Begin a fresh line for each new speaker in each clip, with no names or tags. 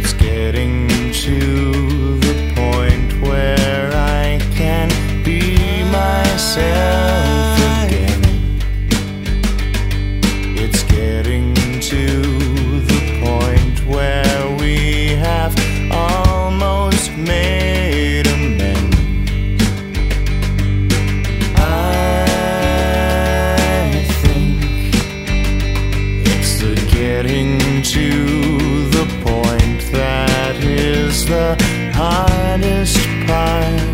It's getting to the point where I can be myself again. It's getting to the point where we have almost made amends. I think it's the getting to the point that is the hardest part.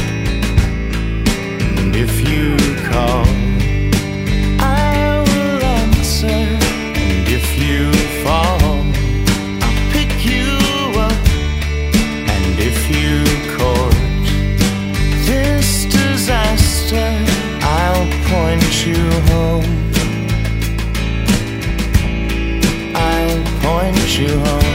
And if you call, I will answer. And if you fall, I'll pick you up. And if you court this disaster, I'll point you home. I'll point you home.